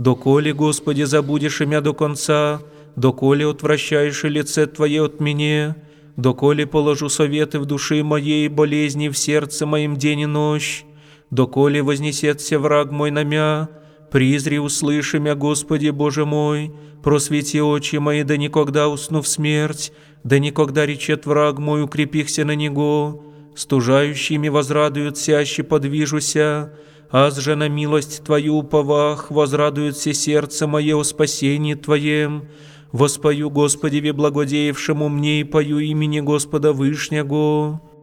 Доколе, Господи, забудешь имя до конца, доколе отвращаешь лице Твое от меня, доколе положу советы в души моей, болезни в сердце моем день и ночь, доколе вознесется враг мой на мя, призри услыши мя, Господи Боже мой, просвети очи мои, да никогда усну в смерть, да никогда речет враг мой, укрепихся на него, стужающими возрадуют сящи подвижуся, аз же на милость Твою уповах, возрадуется сердце мое о спасении Твоем. Воспою Господеве благодеявшему мне и пою имени Господа Вышнего.